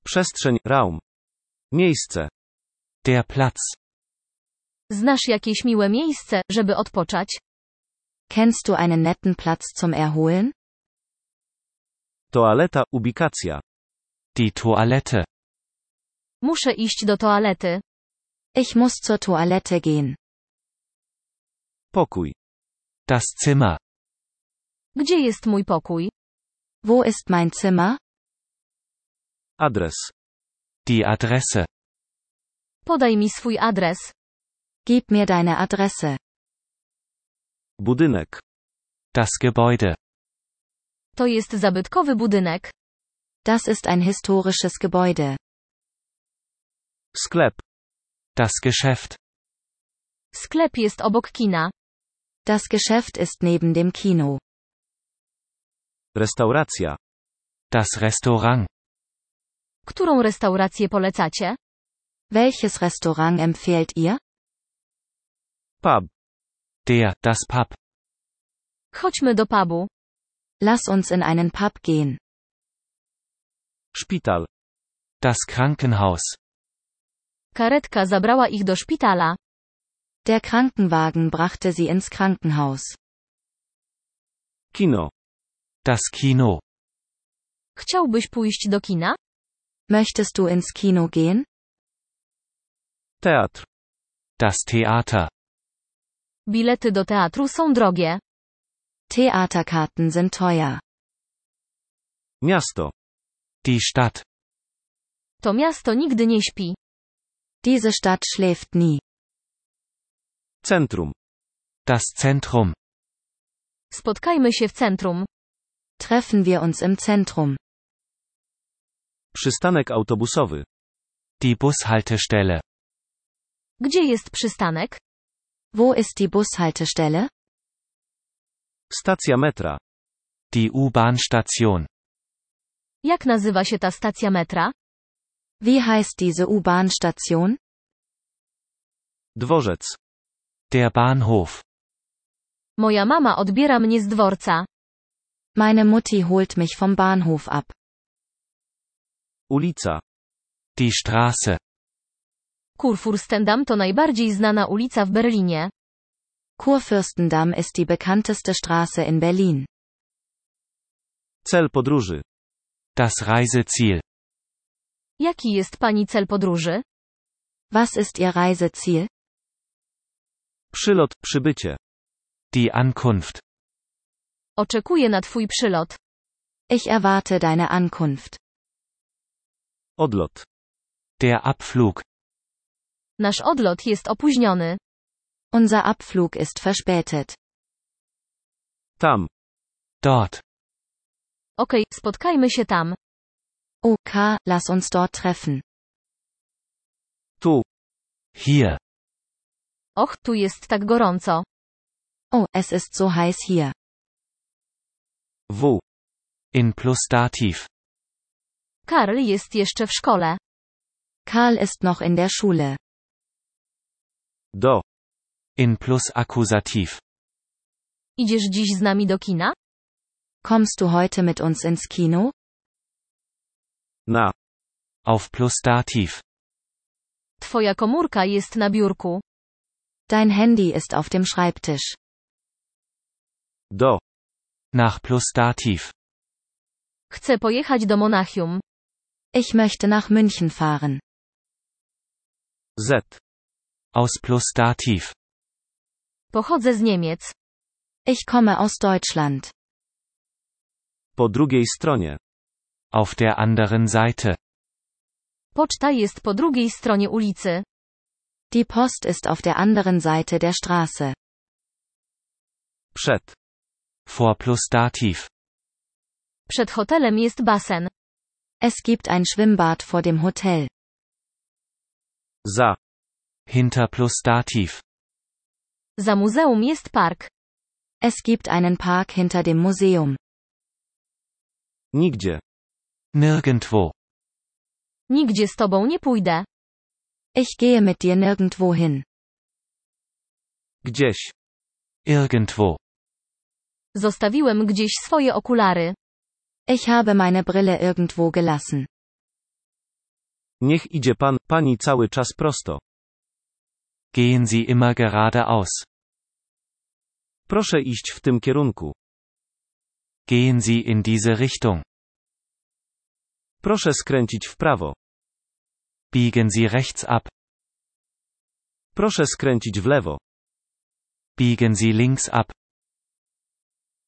Przestrzeń, Raum. Miejsce. Der Platz. Znasz jakieś miłe miejsce, żeby odpocząć? Kennst du einen netten Platz zum Erholen? Toaleta, ubikacja. Die Toilette. Muszę iść do toalety. Ich muss zur Toilette gehen. Pokój. Das Zimmer. Gdzie jest mój pokój? Wo ist mein Zimmer? Adres. Die Adresse. Podaj mi swój adres. Gib mir deine Adresse. Budynek. Das Gebäude. To jest zabytkowy budynek. Das ist ein historisches Gebäude. Sklep. Das Geschäft. Sklep jest obok kina. Das Geschäft ist neben dem Kino. Restauracja. Das Restaurant. Którą restaurację polecacie? Welches Restaurant empfehlt ihr? Pub. Das Pub. Chodźmy do pubu. Lass uns in einen Pub gehen. Szpital. Das Krankenhaus. Karetka zabrała ich do szpitala. Der Krankenwagen brachte sie ins Krankenhaus. Kino. Das Kino. Chciałbyś pójść do kina? Möchtest du ins Kino gehen? Teatr. Das Theater. Bilety do teatru są drogie. Theaterkarten sind teuer. Miasto. Die Stadt. To miasto nigdy nie śpi. Diese Stadt schläft nie. Centrum. Das Zentrum. Spotkajmy się w centrum. Treffen wir uns im Zentrum. Przystanek autobusowy. Die Bushaltestelle. Gdzie jest przystanek? Wo ist die Bushaltestelle? Stacja metra. Die U-Bahn-Station. Jak nazywa się ta stacja metra? Wie heißt diese U-Bahn-Station? Dworzec. Der Bahnhof. Moja mama odbiera mnie z dworca. Meine Mutti holt mich vom Bahnhof ab. Ulica. Die Straße. Kurfürstendamm to najbardziej znana ulica w Berlinie. Kurfürstendamm ist die bekannteste Straße in Berlin. Cel podróży. Das Reiseziel. Jaki jest pani cel podróży? Was ist Ihr Reiseziel? Przylot, przybycie. Die Ankunft. Oczekuję na twój przylot. Ich erwarte deine Ankunft. Odlot. Der Abflug. Nasz odlot jest opóźniony. Unser Abflug ist verspätet. Tam. Dort. Okej, spotkajmy się tam. OK, lass uns dort treffen. Tu. Hier. Och, tu jest tak gorąco. Oh, es ist so heiß hier. W. In Plusdativ. Karl jest jeszcze w szkole. Karl ist noch in der Schule. Do. In Plusakkusativ. Idziesz dziś z nami do kina? Kommst du heute mit uns ins Kino? Na. Auf Plusdativ. Twoja komórka jest na biurku. Dein Handy ist auf dem Schreibtisch. Do. Nach Plusdativ. Chcę pojechać do Monachium. Ich möchte nach München fahren. Z. Aus Plusdativ. Pochodzę z Niemiec. Ich komme aus Deutschland. Po drugiej stronie. Auf der anderen Seite. Poczta jest po drugiej stronie ulicy. Die Post ist auf der anderen Seite der Straße. Przed. Vor Plusdativ. Przed hotelem jest basen. Es gibt ein Schwimmbad vor dem Hotel. Za. Hinter Plusdativ. Za muzeum jest park. Es gibt einen Park hinter dem Museum. Nigdzie. Nirgendwo. Nigdzie z tobą nie pójdę. Ich gehe mit dir nirgendwo hin. Gdzieś. Irgendwo. Zostawiłem gdzieś swoje okulary. Ich habe meine Brille irgendwo gelassen. Niech idzie pan, pani cały czas prosto. Gehen Sie immer geradeaus. Proszę iść w tym kierunku. Gehen Sie in diese Richtung. Proszę skręcić w prawo. Biegen Sie rechts ab. Proszę skręcić w lewo. Biegen Sie links ab.